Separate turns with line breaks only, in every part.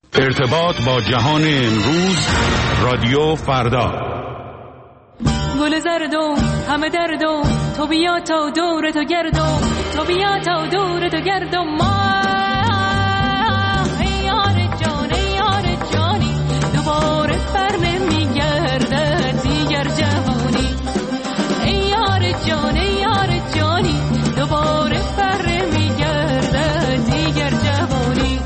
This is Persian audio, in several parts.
ارتباط با جهان امروز، رادیو فردا.
گل زردو همه دردو، تو بیا تا دور تو گردو، تو بیا تا دور تو گردو ما. ای یار جان ای یار جانی، دوباره بر نمیگرده دیگر جوانی. ای یار جان ای یار جانی، دوباره بر نمیگرده دیگر جوانی.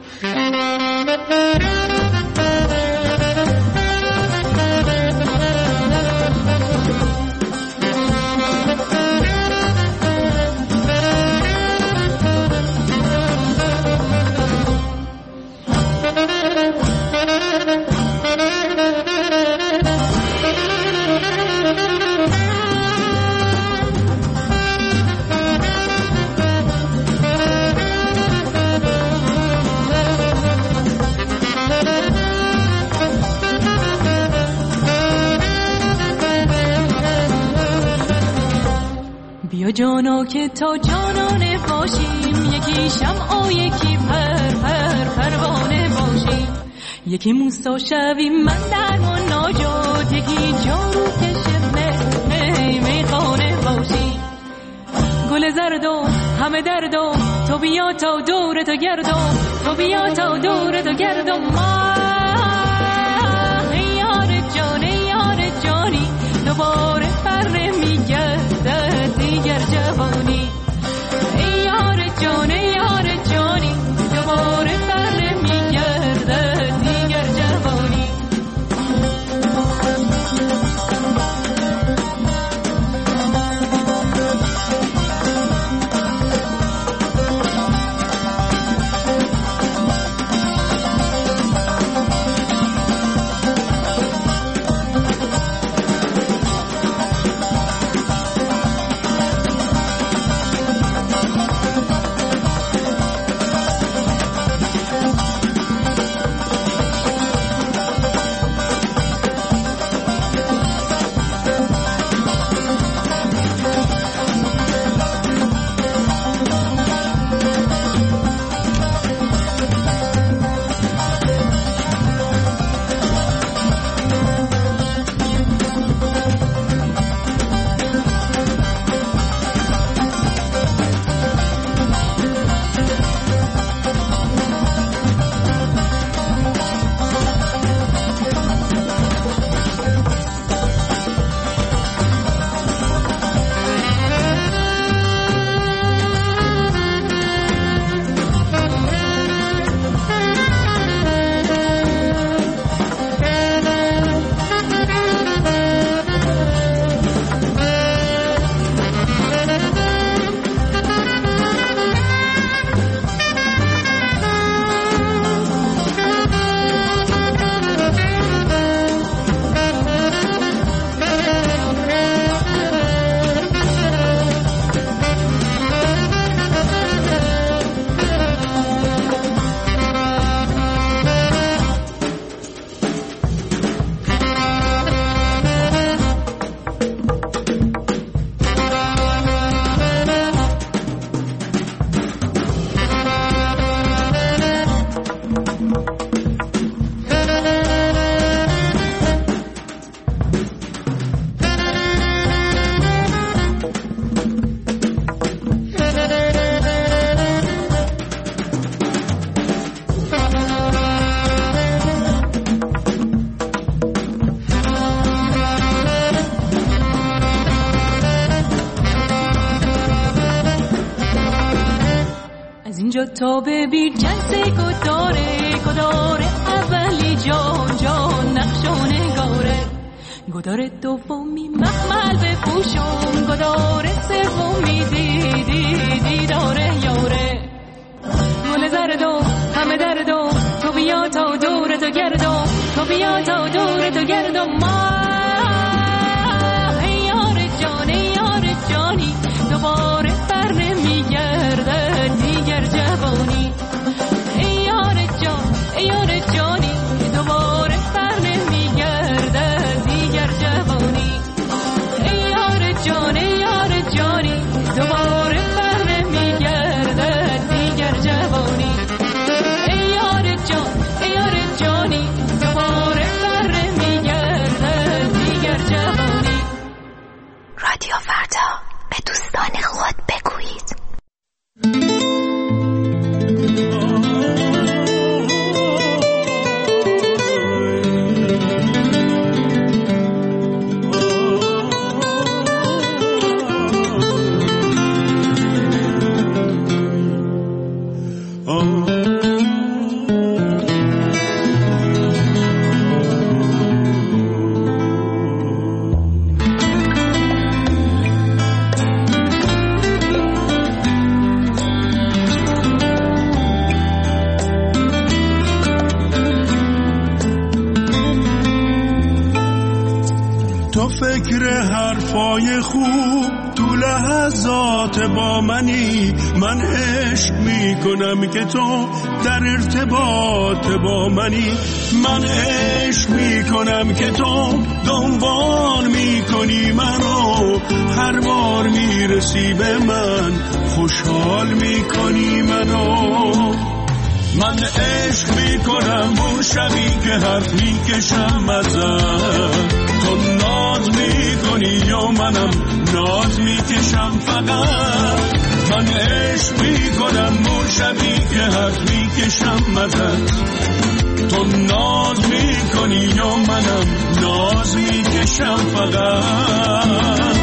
بیا جانا که تا جانانه باشیم، یکی شمع و یکی پروانه باشیم، یکی موسی شویم من در و ناجات، یکی جارو کشه میخانه باشیم. گل زردو همه دردو، تو بیا تا دور تو گردو، تو بیا تا دور تو گردو ما. ای یار جان ای یار جانی، دوباره بر نمیگرده دیگر جوانی. ای یار جان ای یار جانی، دوباره بر نمیگرده دیگر جوانی. تا ببین جنس گداره اولی جان نقش و نگاره، گداره دومی مخمل بپوشم، گداره سومی دیداره یاره. گل زردو همه دردو، تو بیا تا دور تو گردو، تو بیا تا دور تو گردو ما. ای یار جان ای یار جانی، دوباره بر نمیگرده دیگر جوانی. ای یار جان ای یار جانی، دوباره بر نمیگرده دیگر جوانی. ای یار جان ای یار جانی، دوباره بر نمیگرده دیگر جوانی. ای یار جان ای
فکر حرفای خوب تو لحظات با منی، من عشق میکنم که تو در ارتباط با منی، من عشق میکنم که تو دنبال میکنی منو، هر بار میرسی به من خوشحال میکنی منو. من عشق میکنم اون شبی که حرف میکشم ازت، تو ناز میکنی یا منم ناز میکشم فقط. من عشق میکنم اون شبی که حرف میکشم ازت، تو ناز میکنی یا منم ناز میکشم فقط.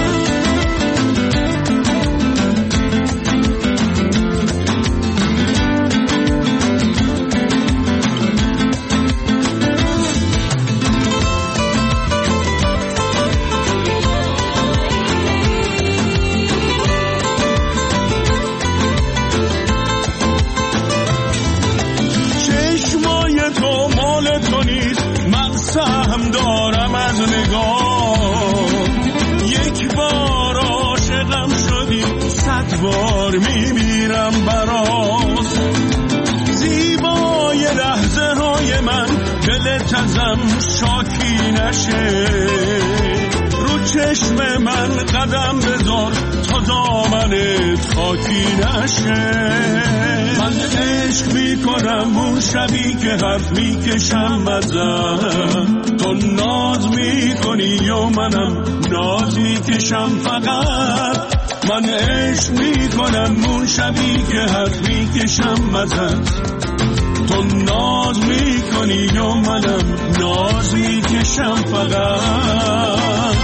سهم دارم از نگاه، یک بار عاشقم شدی 100 بار میمیرم براست. زیبای لحظه های من دلت ازم شاکی نشه، رو چشم من قدم بذار تا دامنت خاکی نشه. من عشق میکنم اون شبی که حرف میکشم ازت، تو ناز میکنی یا منم ناز میکشم فقط. من عشق میکنم اون شبی که حرف میکشم ازت، تو ناز میکنی یا منم ناز میکشم فقط.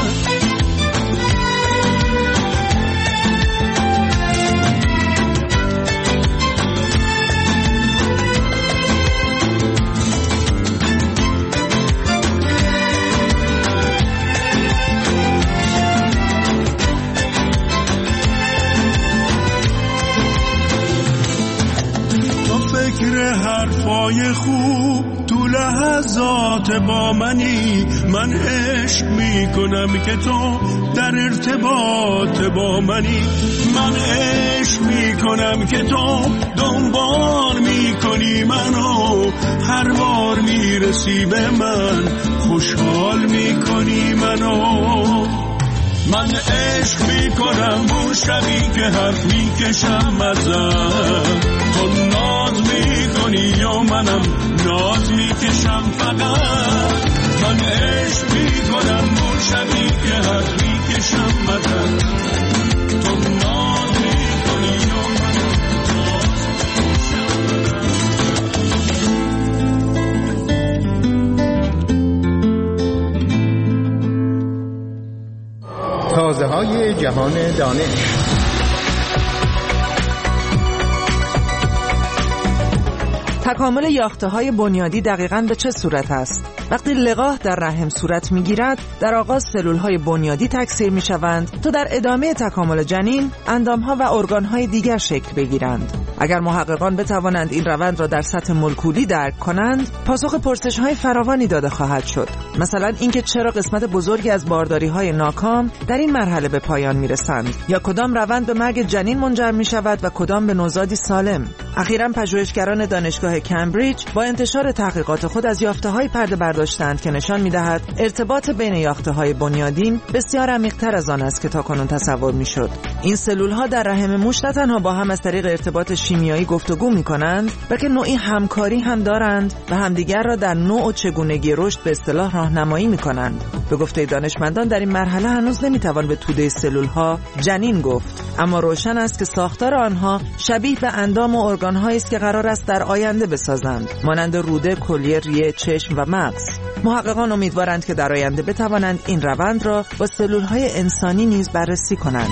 فکر حرفای خوب تو لحظات با منی، من عشق میکنم که تو در ارتباط با منی، من عشق میکنم که تو دنبال میکنی منو، هر بار میرسی به من خوشحال میکنی منو. من عشق میکنم اون شبی که حرف میکشم ازت، تو ناز میکنی یا منم ناز میکشم فقط. من عشق میکنم اون شبی که حرف میکشم ازت، تو ناز میکنی یا منم ناز میکشم.
تازه های جهان دانش.
تکامل یافته‌های بنیادی دقیقاً به چه صورت است؟ وقتی لقاح در رحم صورت می‌گیرد، در آغاز سلول‌های بنیادی تکثیر می‌شوند تا در ادامه تکامل جنین، اندام‌ها و ارگان‌های دیگر شکل بگیرند. اگر محققان بتوانند این روند را در سطح مولکولی درک کنند، پاسخ پرسش‌های فراوانی داده خواهد شد. مثلا اینکه چرا قسمت بزرگی از بارداری‌های ناکام در این مرحله به پایان می‌رسند، یا کدام روند به مرگ جنین منجر می‌شود و کدام به نوزادی سالم. اخیراً پژوهشگران دانشگاه کمبریج با انتشار تحقیقات خود از یافته‌های پرده برداشتند که نشان می‌دهد ارتباط بین یافته‌های بنیادین بسیار عمیق‌تر از آن است که تاکنون تصور می‌شد. این سلول‌ها در رحم موش نه تنها با هم از طریق ارتباط شیمیایی گفتگو می‌کنند، بلکه نوعی همکاری هم دارند و همدیگر را در نوع و چگونگی رشد به اصطلاح راهنمایی می‌کنند. به گفته دانشمندان در این مرحله هنوز نمی‌توان به توده سلول‌ها جنین گفت، اما روشن است که ساختار آنها شبیه به اندام و ارگان‌هایی است که قرار است در آینده بسازند، مانند روده، کلیه، ریه، چشم و مغز. محققان امیدوارند که در آینده بتوانند این روند را با سلول‌های انسانی نیز بررسی کنند.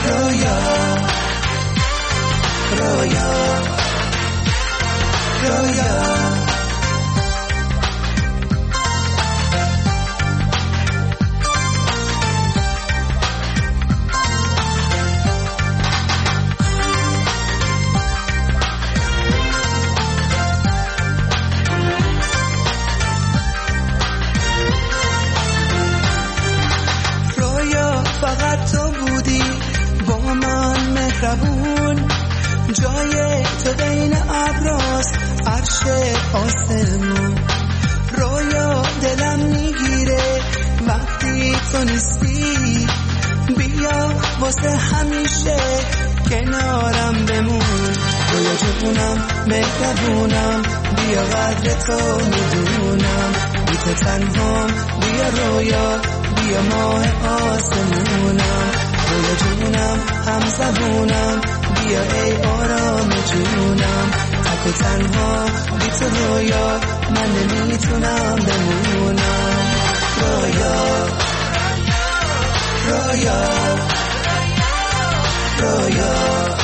رویا رویا رویا فقط تو بودی با من مهربون، جای تو بین ابراست عرش آسمون. رویا دلم میگیره وقتی تو نیستی، بیا واسه همیشه کنارم بمون. رویا جونم مهربونم، بیا قدر تو میدونم، بی تو تنهام بیا رویا، بیا ماه آسمونم. رویا جونم هم زبونم، بیا ای آرام جونم. تک و تنها بی تو رویا من نمیتونم بمونم. رویا رویا رویا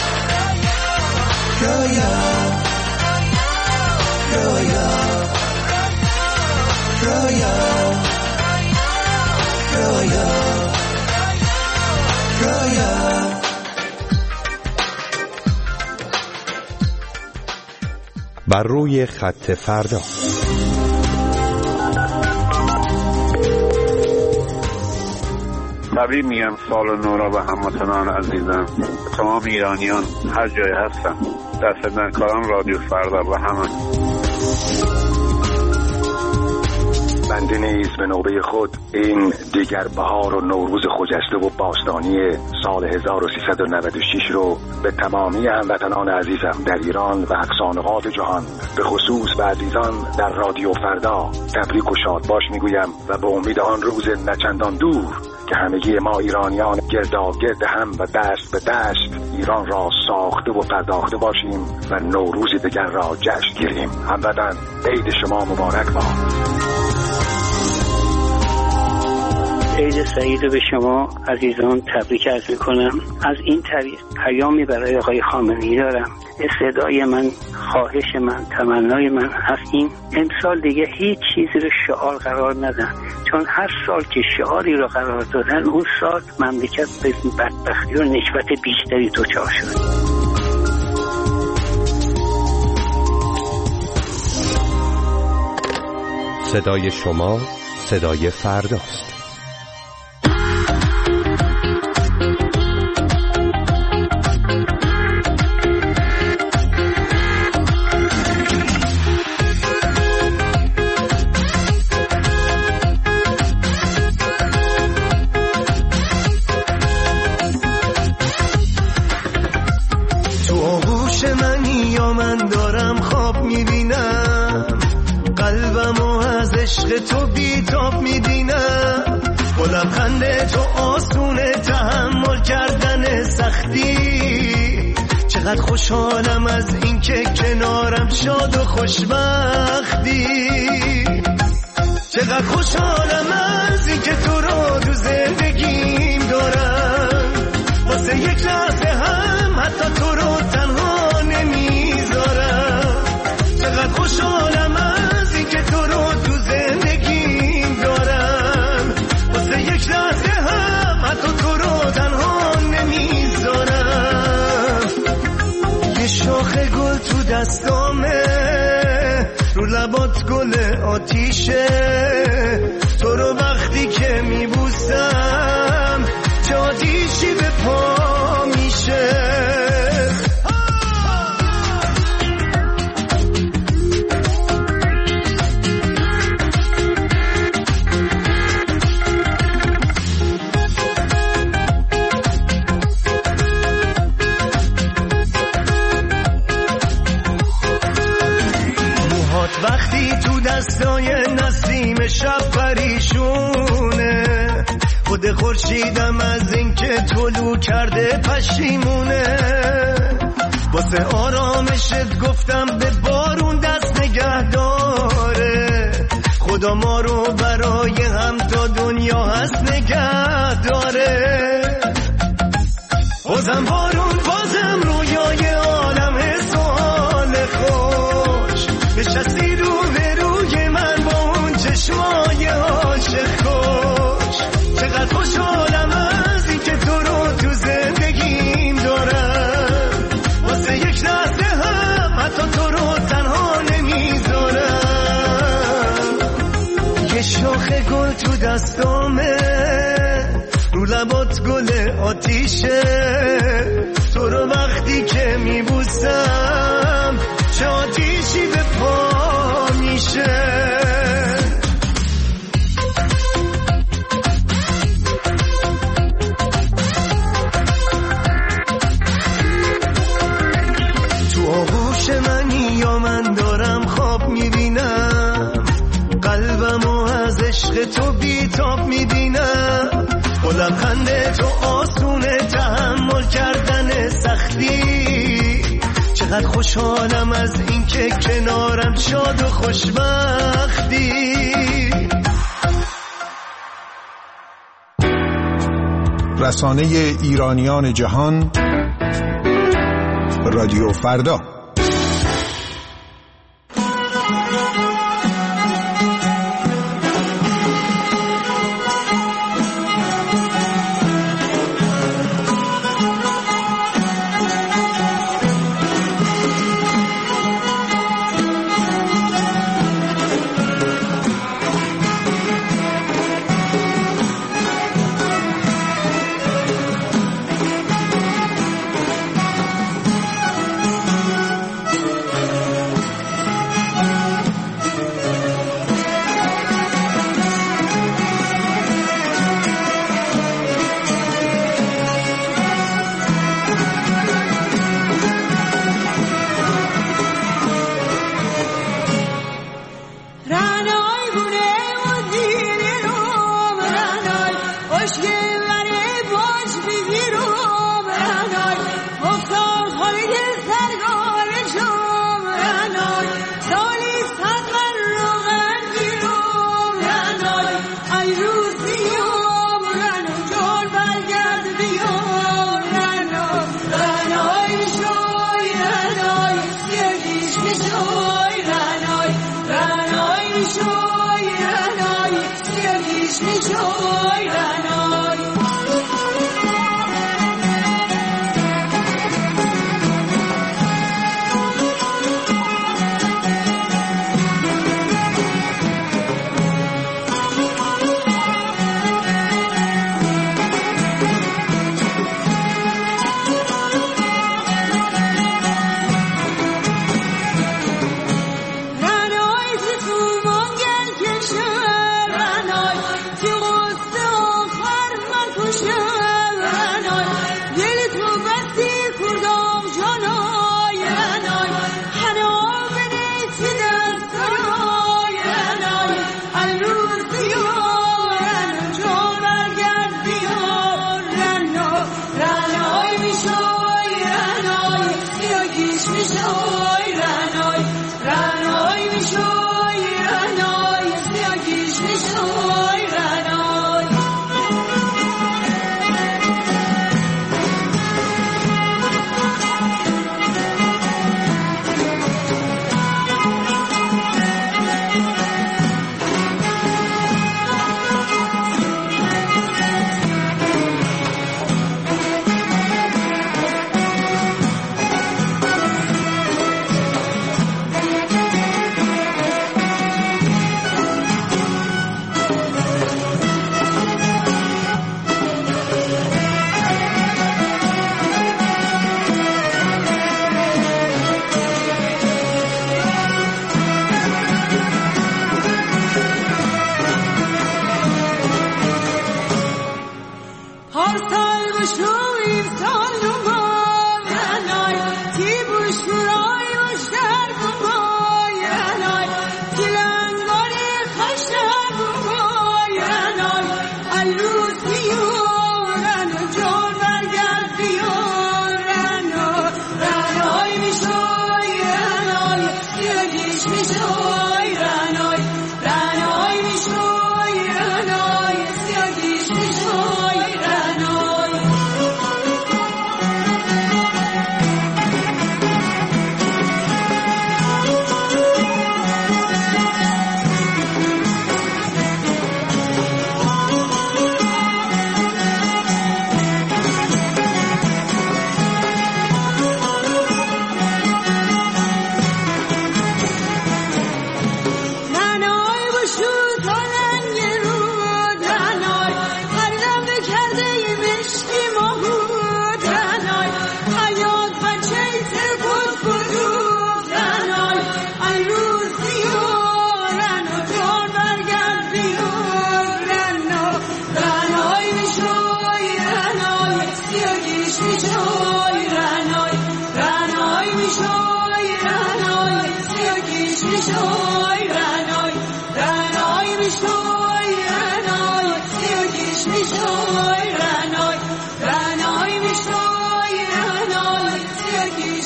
رویا رویا رویا رویا رویا.
بر روی خط فردا.
تبریک میگم سال نو را به هموطنان عزیزم، تمام ایرانیان هر جای هستن، در خدمتکاران رادیو فردا و همه.
بنده نیز به نوبه خود این دیگر بهار و نوروز خجسته و باستانی سال 1396 رو به تمامی هموطنان عزیزم در ایران و اقصانقاط جهان، به خصوص به عزیزان در رادیو فردا تبریک و شادباش میگویم و به امید آن روز نچندان دور که همگی ما ایرانیان گرداگرد هم و دست به دست ایران را ساخته و پرداخته باشیم و نوروز دیگر را جشن گیریم. هموطن عید شما مبارک باد.
عید سعید به شما عزیزان تبریک عرض میکنم. از این طریق پیامی برای آقای خامنه‌ای دارم. استدعای من، خواهش من، تمنای من هست این امسال دیگه هیچ چیزی رو شعار قرار ندن، چون هر سال که شعاری رو قرار دادن اون سال مملکت به بدبختی و نکبت بیشتری دچار شد.
صدای شما صدای فرداست.
تو بیتاب میبینم با لبخند تو آسونه تحمل کردن سختی. چقدر خوشحالم از این که کنارم شاد و خوشبختی. چقدر خوشحالم از این که تو رو تو زندگیم دارم، واسه یک لحظه هم حتی تو رو تنها نمیذارم. چقدر خوشحالم از این که تو رو تو زندگیم دارم، واسه یک لحظه هم حتی تو رو تنها نمیذارم. یه شاخه گل تو دستامه، رو لبات گل آتیشه، تو رو وقتی که میبوسم چه آتیشی به پا میشه. وقتی تو دستای نسیم شب پریشونه، خود خورشیدم از این که طلوع کرده پشیمونه. واسه آرامشت گفتم به بارون دست نگه داره، خدا ما رو برای هم تا دنیا هست نگه داره. بازم بارون بازم رویای عالم سوال خوش نشستی روی من با اون چشمای عاشق خوش چقدر خوشحالم از این که تو رو تو زندگیم دارم واسه یک لحظه هم حتی تو رو تنها نمیذارم یه شاخ گل تو دستامه رو لبات گل آتیشه تو رو وقتی که میبوسم چه آتیشی به پا میشه تو آغوش منی یا من دارم خواب میبینم قلبمو از عشق تو بیتاب میبینم با لبخند تو آسونه تحمل کردن سختی چقدر خوشحالم از این که کنارم شاد و خوشبختی
رسانه ایرانیان جهان رادیو فردا.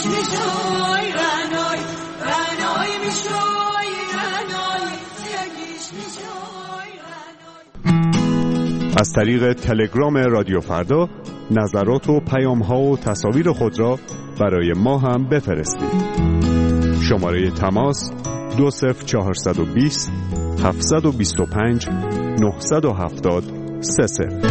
میشوی رنای رنای میشوی رنای سیاگیش میشوی رنای.
از طریق تلگرام رادیو فردا نظرات و پیام‌ها و تصاویر خود را برای ما هم بفرستید. شماره تماس 20420 725 970 30.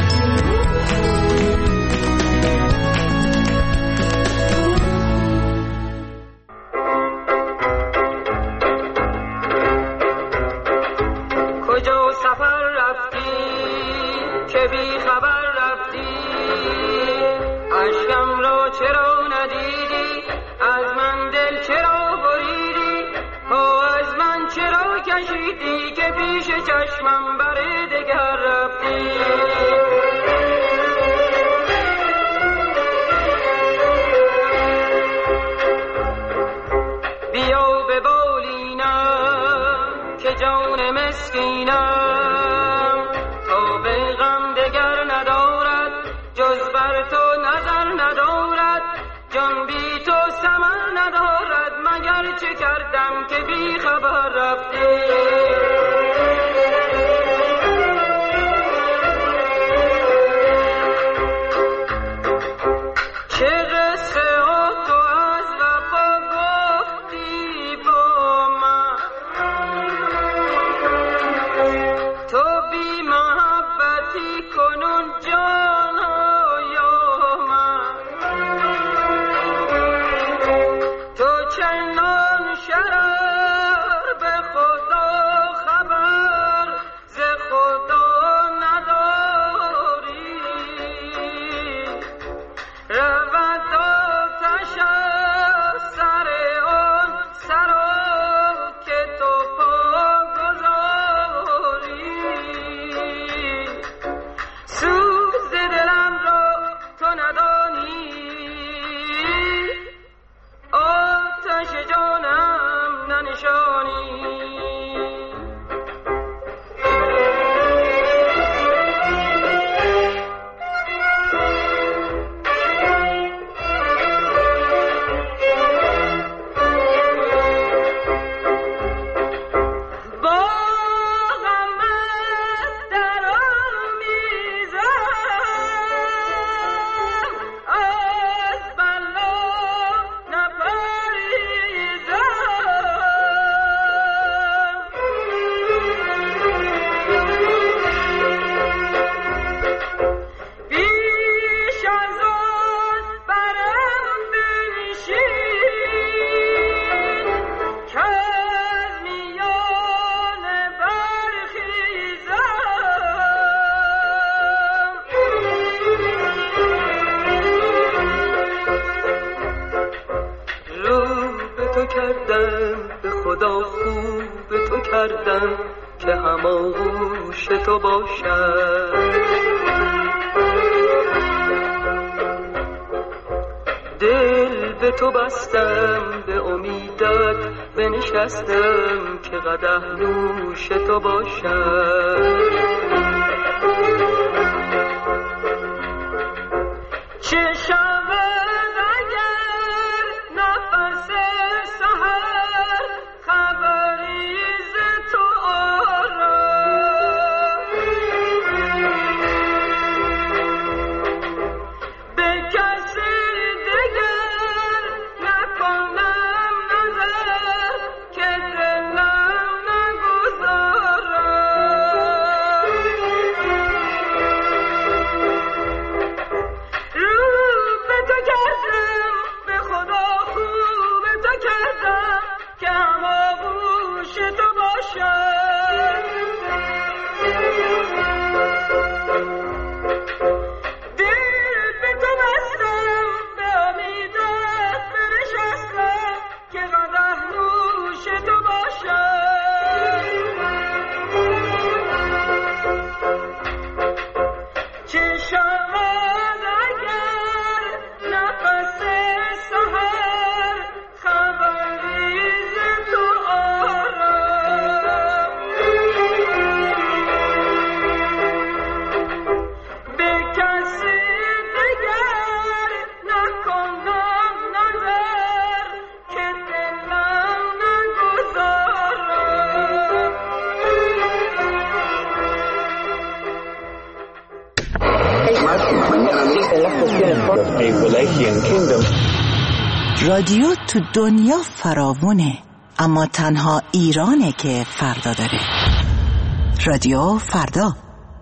کجا سفر رفتی که بی خبر رفتی، اشکم را چرا ندیدی، از من دل چرا بریدی، پا از من چرا کشیدی که پیش چشمم بر دگر رفتی. بیا به بالینم که جان مسکینم، تا به غم دگر ندارد جز بر تو نظر ندارد، جان بی تو ثمر ندارد، مگر چه کردم که بی خبر رفتی. چه قصه ها تو از وفا گفتی با من، تو بی محبتی کنون جان یا من، تو چنان شرر به خدا خبر ز خدا نداری، رود آتش از سر آن سرا که تو پا گذاری، سوز دلم را تو ندانی، آتش جانم ننشانی. که هماغوش تو باشم، دل به تو بستم به امیدت بنشستم که قدح نوش تو باشم. چه شود اگر نفس سحر خبری ز تو آرم، به کسی دگر نکنم نظر که دلم نگذارم.
رادیو تو دنیا فراوونه، اما تنها ایرانه که فردا داره. رادیو فردا.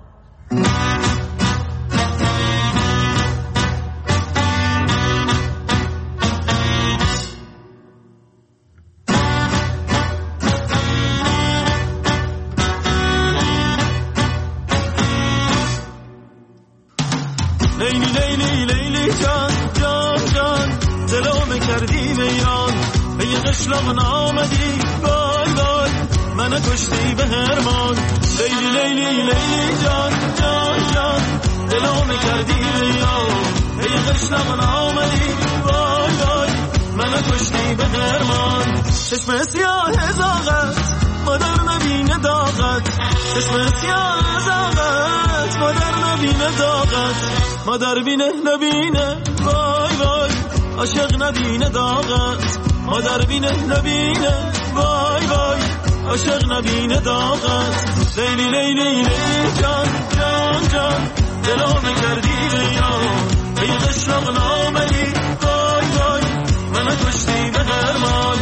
لیلی لیلی لیلی جان جان جان دلو کردی ویران به یه قشلاق نامدی وای وای من کشتی به هرمان لیلی لیلی لیلی جان جان جان دلو کردی ویران به یه قشلاق نامدی وای وای من کشتی به هرمان چشم سیاه زاغت مادر نبینه داغت چشم سیاه زاغت مادر نبینه داغت مادر بینه نبینه وای وای عاشق نبینه داغت مادر بینه نبینه وای وای عاشق نبینه داغت لیلی لیلی لیلی جان جان جان دلو کردی ویران به یه قشلاق نامدی وای وای من کشتی به هرمان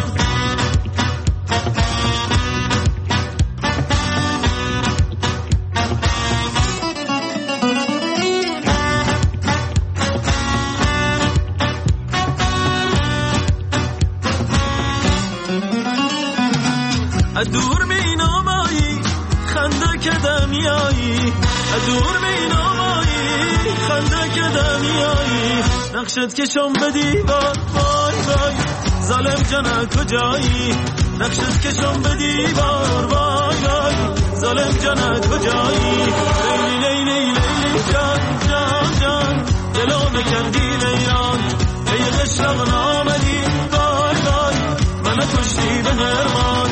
دور مینامایی خنده که دمیایی دور مینامایی خنده که دمیایی نقشت کشم به دیوار وای وای ظالم جان کجایی نقشت کشم به دیوار وای وای ظالم جان کجایی لیلی لیلی لیلی جان جان جان دلو کردی ویران به یه قشلاق نامدی وای وای من کشتی به هرمان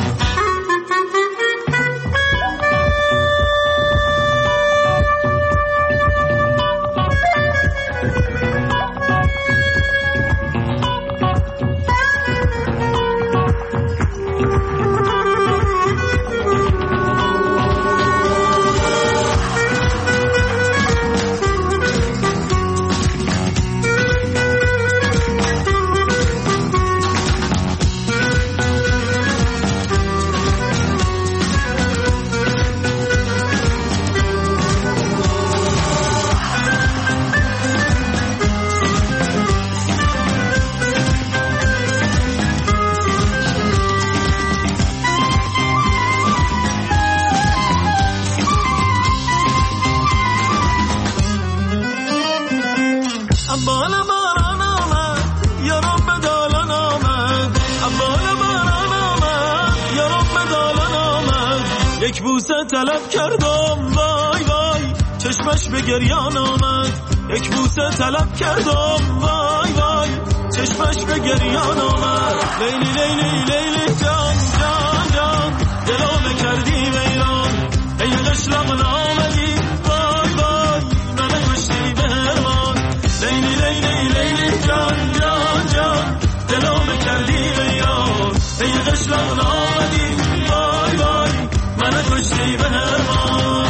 یک بوسه طلب کردم وای وای چشمش به گریان آمد یک بوسه طلب کردم وای وای چشمش به گریان آمد لیلی لیلی لیلی جان جان جان دلو کردی ویران ای قشلاق نامدی وای وای من کشتی به هرمان لیلی لیلی لیلی جان جان جان دلو کردی ویران ای قشلاق نامدی وای وای من کشتی به هرمان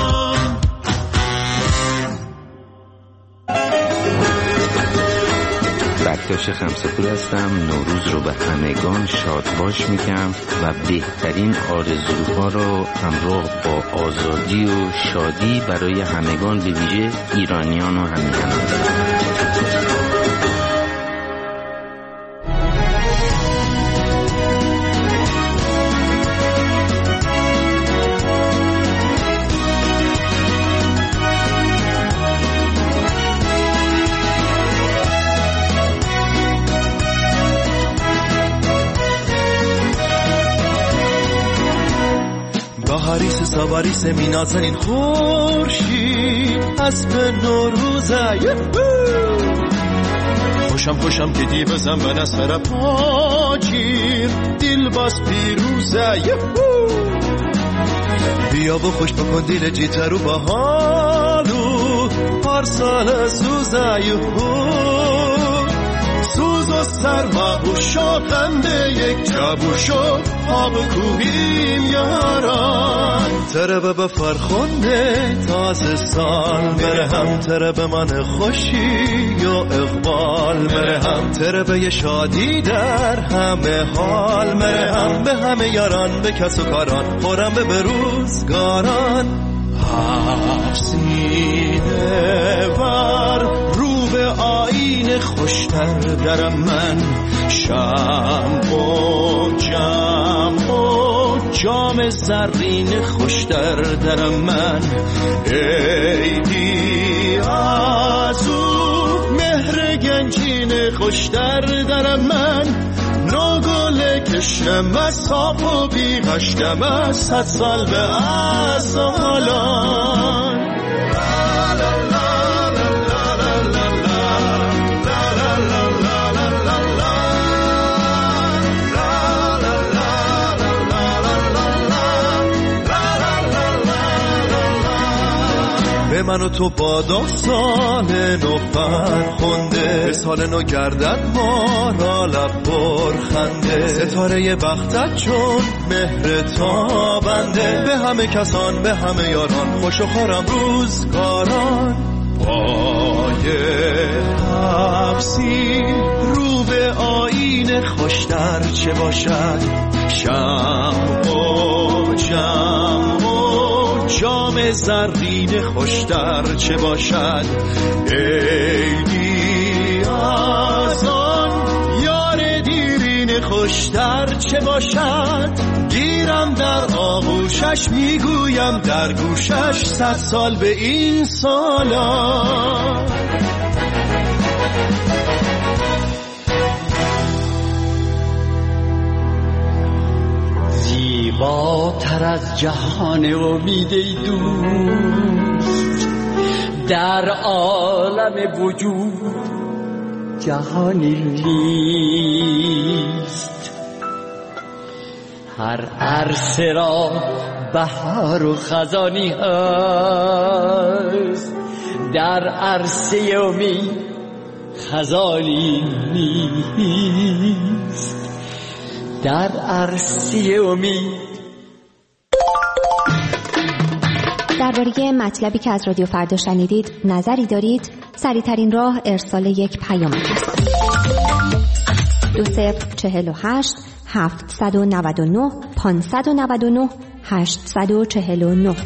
بکتاش خمسه‌پور هستم. نوروز رو به همگان شاد باش میگم و بهترین آرزوها رو همراه با آزادی و شادی برای همگان به ویژه ایرانیان و همیهنان.
هریس سواریس مینازنین خورشید اسب نوروزه خوشم که دی بزن به نسر پاچیر دیل باز پیروزه بیا بخوش بکن دیل جیترو با حالو پارسال سوزه سوز و سرما و شاقم به یک جبوشو آب کوهیم یاران تره به فرخنده تازه سال مره هم تره به من خوشی یا اقبال مره هم تره به شادی در همه حال مره هم به همه یاران به کس و کاران خورم به بروزگاران حفظیده بر رو به آین خوشتر درم من شم و جم و جام زرین خوشتر درم من ایدی از او مهر گنجین خوشتر درم من نوگل کشم از صاف و بیغشتم از 100 سال به از حالان به من و تو با داستان نو فرخنده سال نو گردد ما را لب برخنده ستاره بختت چون مهر تابنده به همه کسان به همه یاران خوش و خورم روزگاران پای حفظی رو به آین خوشتر چه باشد شم و جم و جام زرین خوشتر چه باشد ایدی از آن یار دیرین خوشتر چه باشد گیرم در آغوشش میگویم در گوشش 100 سال به این سالا
زیباتر از جهان امید دوست در عالم وجود جهانی نیست هر عرصه را بهار و خزانی هست در عرصه امید خزانی نیست در عرصه امید.
درباره مطلبی که از رادیو فردا شنیدید نظری دارید؟ سریع‌ترین راه ارسال یک پیام است. 2048 799 599 849.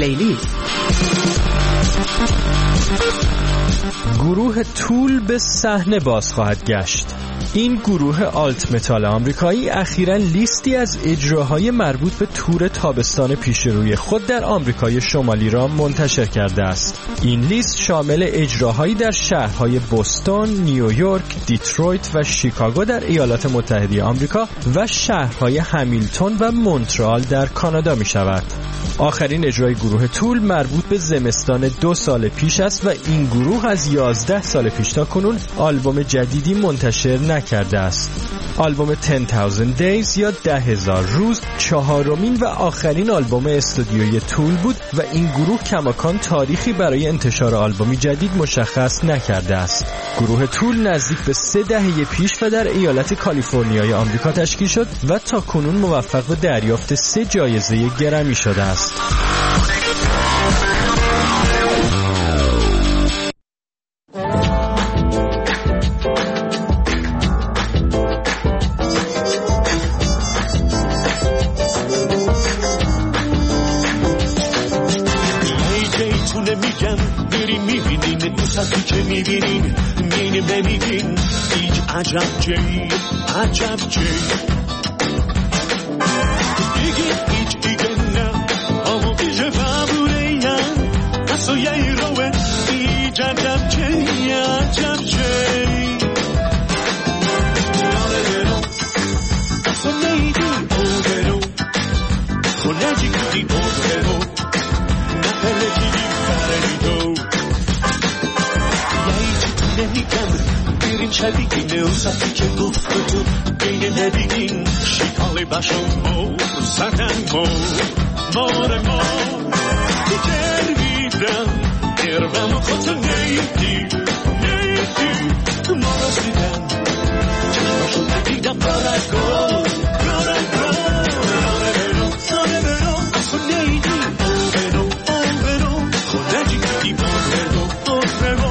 پلیلیست.
گروه تول به صحنه باز خواهد گشت. این گروه آلت متال آمریکایی اخیراً لیستی از اجراهای مربوط به تور تابستان پیش روی خود در آمریکای شمالی را منتشر کرده است. این لیست شامل اجراهایی در شهرهای بوستون، نیویورک، دیترویت و شیکاگو در ایالات متحده آمریکا و شهرهای همیلتون و مونترال در کانادا می شود. آخرین اجرای گروه تول مربوط به زمستان 2 سال پیش است و این گروه از 11 سال پیش تا کنون آلبوم جدیدی منتشر نکرده است. آلبوم 10,000 Days یا 10,000 روز 4مین و آخرین آلبوم استودیویی تول بود و این گروه کماکان تاریخی برای انتشار آلبومی جدید مشخص نکرده است. گروه تول نزدیک به 3 دهه پیش و در ایالت کالیفرنیای آمریکا تشکیل شد و تا کنون موفق به دریافت 3 جایزه گرمی شده است.
میبینین مینیم نمیگین هیچ عجب جی دیگه هیچ دیگه نه همون بیشه بابونه ین اصلا یه روه هیچ عجب جی ناره برو اصلا نیدی او برو خونجی کدی او برو نپله جیدی برنیدو بریم شبیگین و سفتی که گفت تو بین نبیگین شکال باشم مو زدن مار دیگر بیدم دربم خود نیدی ما را سیدم چشماشو ندیدم رارگو ناره برو اصلا نیدی او برو خونه جیگی او برو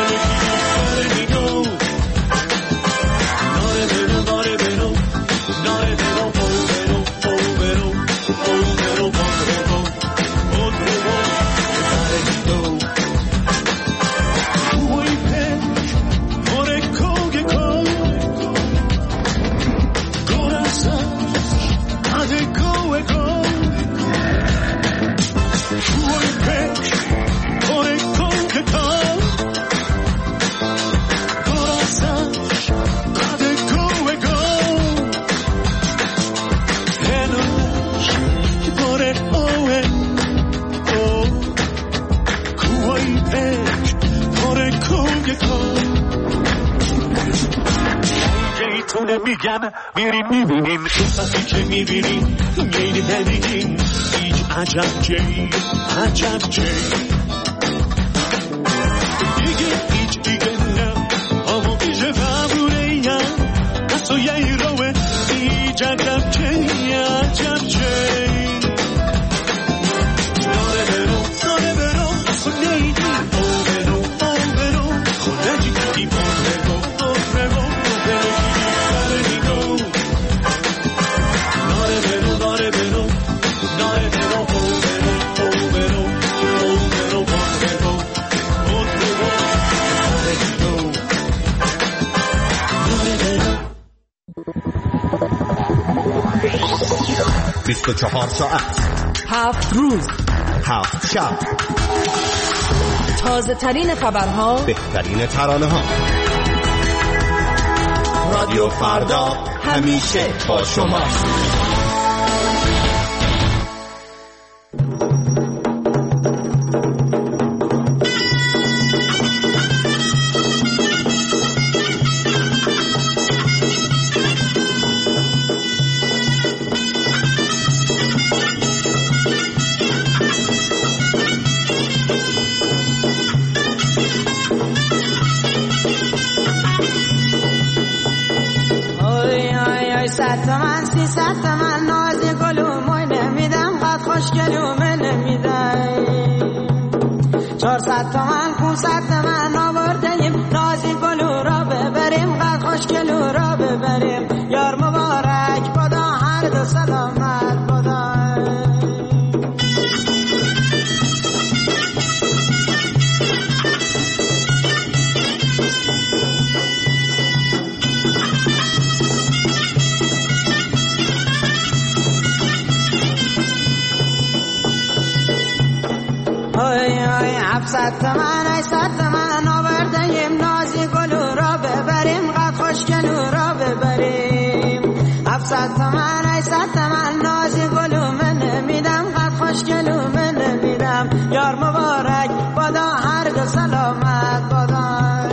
میگم میریم میبینیم تو سفتی که میبینیم میریم نمیگیم هیچ عجب جی دیگه هیچ دیگه نه همون بیشه بابونه ین اصلا یه روه هیچ عجب جی ناره برو اصلا نیدی او برو خونه جیگی برو
بیست و 24 ساعت
7 روز
7 شب
تازه ترین خبرها،
بهترین ترانه ها. رادیو فردا همیشه با شماست.
من 300 تومن نازی گلومو نمیدم قد خوشگلومه نمیدم 400 تومن 500 تومن آوردیم نازی گلو را ببریم قد خوشگلو را ببریم یار مبارک بدا هر دو سلامت بدا 700 تومن 800 تومن آوردیم نازی گلو را ببریم قد خوشگلو را ببریم 700 تومن 800 تومن نازی گلو من نمیدم قد خوشگلو من نمیدم یار مبارک بادا هر دو سلامت بادا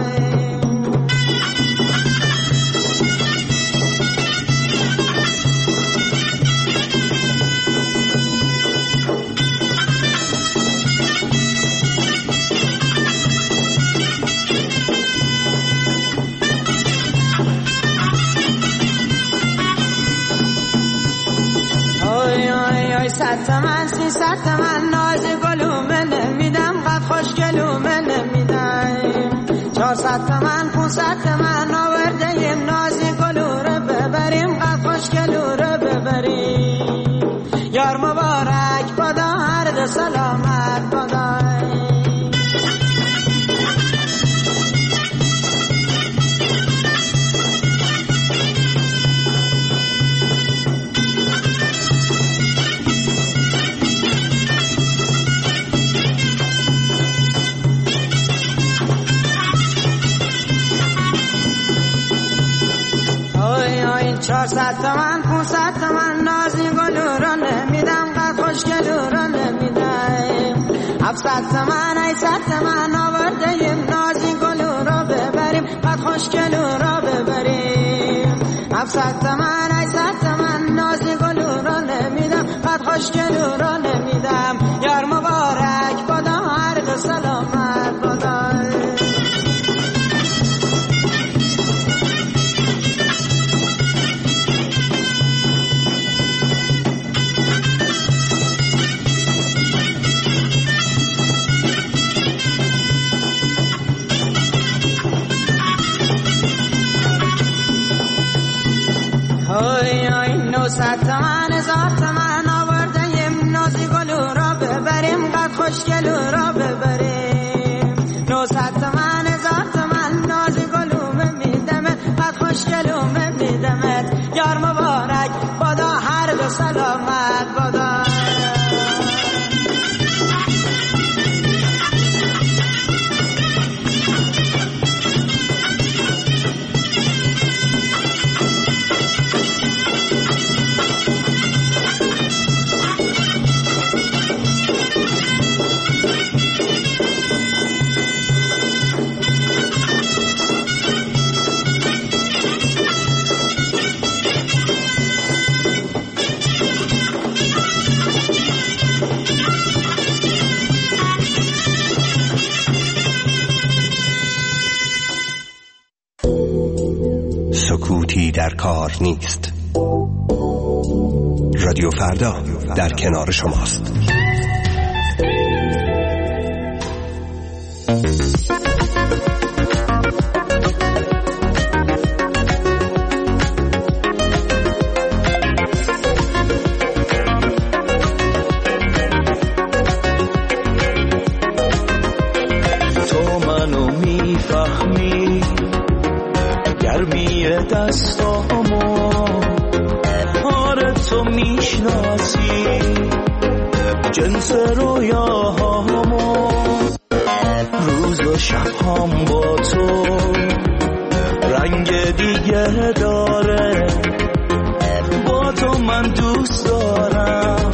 صد تومن 300 تومن نازی گلو من نمیدم قد خوشگلو من نمیدم 400 تومن 500 تومن آوردیم نازی گلو رو ببریم قد خوشگلو رو ببریم یار مبارک بادا هر دو سلامت بادا چهارصد تومن 500 تومن نازی گلو رو نمیدم قد خوشگلو رو نمیدم 700 تومن 800 تومن آوردیم نازی گلو رو ببریم قد خوشگلو رو ببریم 700 تومن 800 تومن نازی گلو رو نمیدم قد خوشگلو رو نمیدم یار مبارک بادا هر دو سلامت بادا صد تومن 1000 تومن آوردیم نازی گلو را ببریم قد خوشگلو را ببریم 900 تومن 1000 تومن نازی گلو میدمت قد خوشگلو میدمت یار مبارک بادا هر دو سلامت بادا
سکوتی در کار نیست. رادیو فردا در کنار شماست.
تو منو میفهمی گرمی دستامو آره تو میشناسی جنس رویاهامو روز و شبهام با تو رنگ دیگه داره با تو من دوست دارم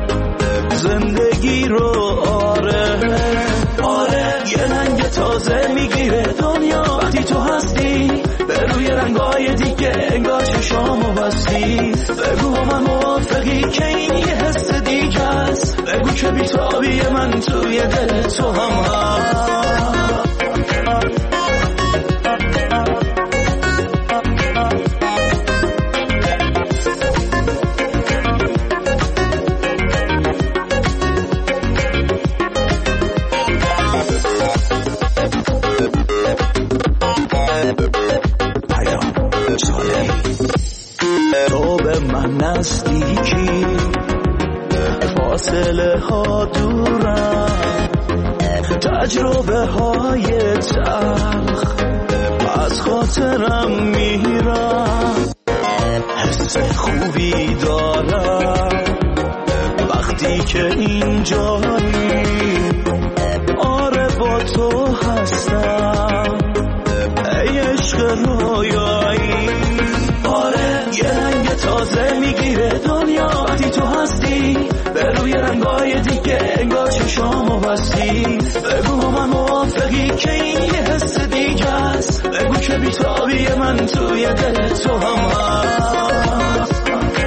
زندگی رو آره یه رنگ تازه میگیره دنیا وقتی تو هستی به روی رنگای دیگه انگار چشامو بستی بگو من موافقی که این یه حس دیگه است بگو که بیتابی من توی دل تو هم هست تو به من نزدیکی فاصله ها دورم تجربه های تلخ از خاطرم میرم حس خوبی دارم وقتی که اینجایی آره تازه میگیره دنیا وقتی تو هستی، به روی رنگای دیگه انگار چشامو بستی. بگو من موافقی که این یه حس دیگه است، بگو که بیتابی من توی دل تو هم هست.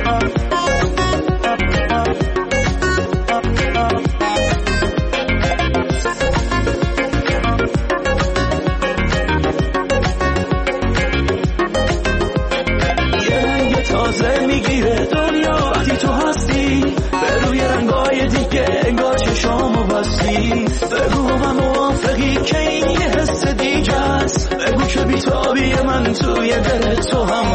تازه میگیره دنیا وقتی تو هستی، به روی رنگای دیگه انگار چشامو بستی. بگو من موافقی که این یه حس دیگه است، بگو که بیتابی من توی دل تو هم